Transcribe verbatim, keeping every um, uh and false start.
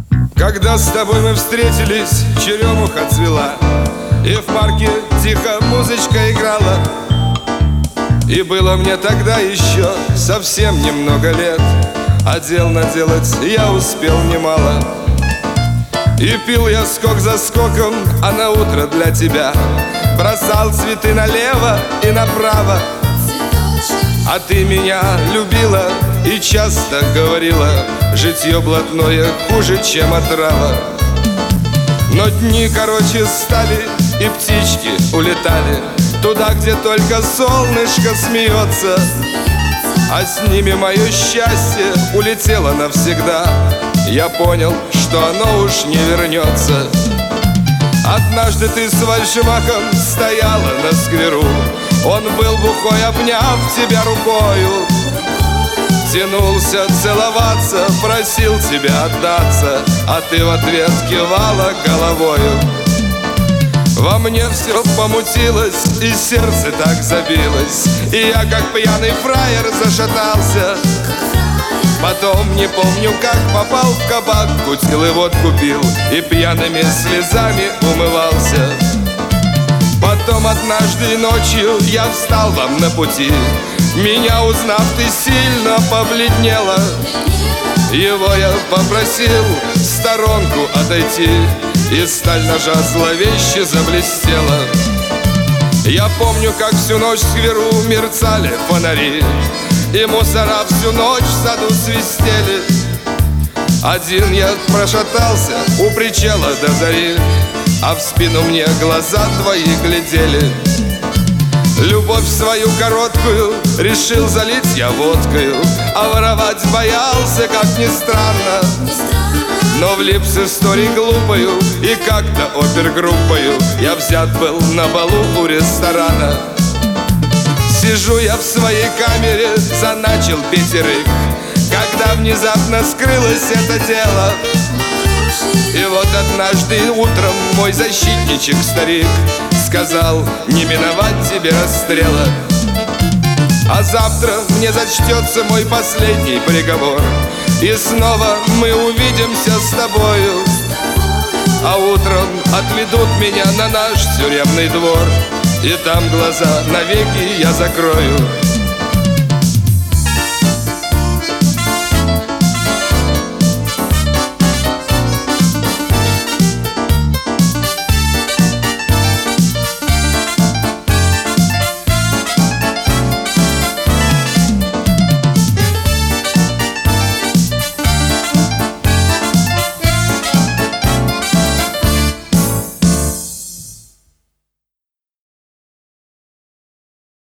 Когда с тобой мы встретились, черемуха цвела, и в парке тихо музычка играла. И было мне тогда еще совсем немного лет, а дел наделать я успел немало. И пил я скок за скоком, а на утро для тебя бросал цветы налево и направо. А ты меня любила и часто говорила: житье блатное хуже, чем отрава. Но дни короче стали, и птички улетали туда, где только солнышко смеется. А с ними мое счастье улетело навсегда. Я понял, что оно уж не вернется. Однажды ты с фальшиваком стояла на скверу. Он был бухой, обняв тебя рукою, тянулся целоваться, просил тебя отдаться, а ты в ответ кивала головою. Во мне все помутилось, и сердце так забилось, и я, как пьяный фраер, зашатался. Потом не помню, как попал в кабак, кутил и водку пил, и пьяными слезами умывался. Потом однажды ночью я встал вам на пути. Меня узнав, ты сильно побледнела. Его я попросил в сторонку отойти, и сталь ножа зловеще заблестела. Я помню, как всю ночь в скверу мерцали фонари, и мусора всю ночь в саду свистели. Один я прошатался у причала до зари, а в спину мне глаза твои глядели. Любовь свою короткую решил залить я водкою, а воровать боялся, как ни странно. Но влип с историей глупою, и как-то опергруппою я взят был на балу у ресторана. Сижу я в своей камере, заначил пятерых, когда внезапно скрылось это дело. И вот однажды утром мой защитничек-старик сказал: не миновать тебе расстрела. А завтра мне зачтется мой последний приговор, и снова мы увидимся с тобою. А утром отведут меня на наш тюремный двор, и там глаза навеки я закрою.